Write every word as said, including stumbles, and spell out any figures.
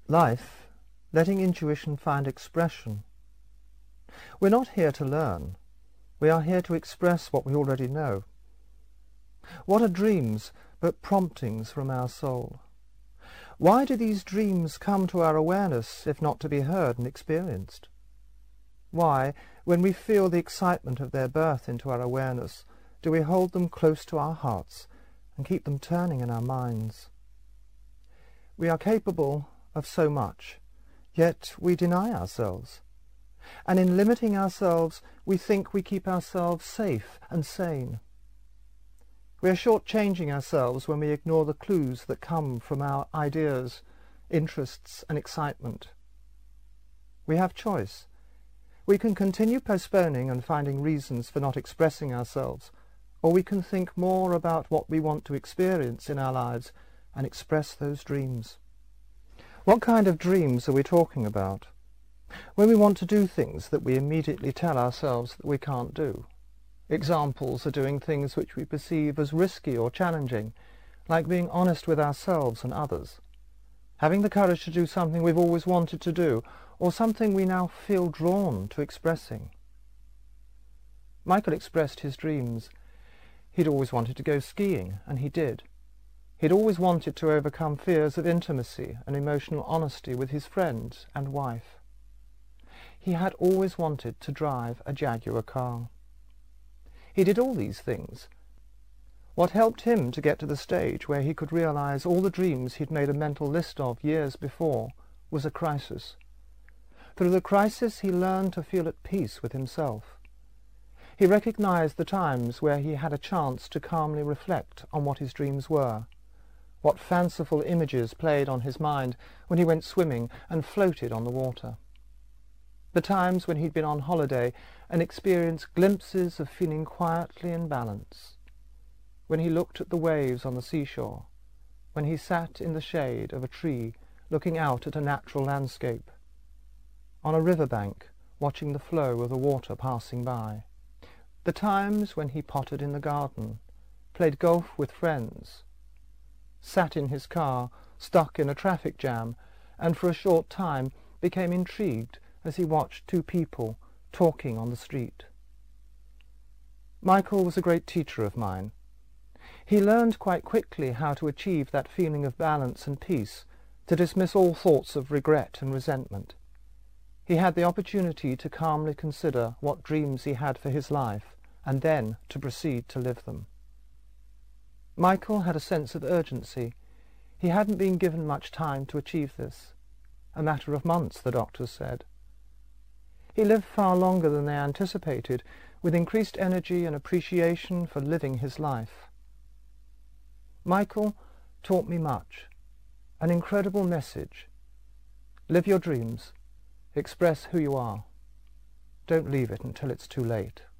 Life, letting intuition find expression. We're not here to learn. We are here to express what we already know. What are dreams but promptings from our soul? Why do these dreams come to our awareness if not to be heard and experienced? Why, when we feel the excitement of their birth into our awareness, do we hold them close to our hearts and keep them turning in our minds? We are capable of so much, yet we deny ourselves. And in limiting ourselves, we think we keep ourselves safe and sane. We are shortchanging ourselves when we ignore the clues that come from our ideas, interests, and excitement. We have choice. We can continue postponing and finding reasons for not expressing ourselves, or we can think more about what we want to experience in our lives and express those dreams. What kind of dreams are we talking about? When we want to do things that we immediately tell ourselves that we can't do. Examples are doing things which we perceive as risky or challenging, like being honest with ourselves and others. Having the courage to do something we've always wanted to do, or something we now feel drawn to expressing. Michael expressed his dreams. He'd always wanted to go skiing, and he did. He'd always wanted to overcome fears of intimacy and emotional honesty with his friends and wife. He had always wanted to drive a Jaguar car. He did all these things. What helped him to get to the stage where he could realize all the dreams he'd made a mental list of years before was a crisis. Through the crisis he learned to feel at peace with himself. He recognized the times where he had a chance to calmly reflect on what his dreams were, what fanciful images played on his mind when he went swimming and floated on the water. The times when he'd been on holiday and experienced glimpses of feeling quietly in balance, when he looked at the waves on the seashore, when he sat in the shade of a tree looking out at a natural landscape, on a riverbank watching the flow of the water passing by, the times when he pottered in the garden, played golf with friends, sat in his car stuck in a traffic jam, and for a short time became intrigued as he watched two people talking on the street. Michael was a great teacher of mine. He learned quite quickly how to achieve that feeling of balance and peace, to dismiss all thoughts of regret and resentment. He had the opportunity to calmly consider what dreams he had for his life, and then to proceed to live them. Michael had a sense of urgency. He hadn't been given much time to achieve this. A matter of months, the doctors said. He lived far longer than they anticipated, with increased energy and appreciation for living his life. Michael taught me much, an incredible message. Live your dreams. Express who you are. Don't leave it until it's too late.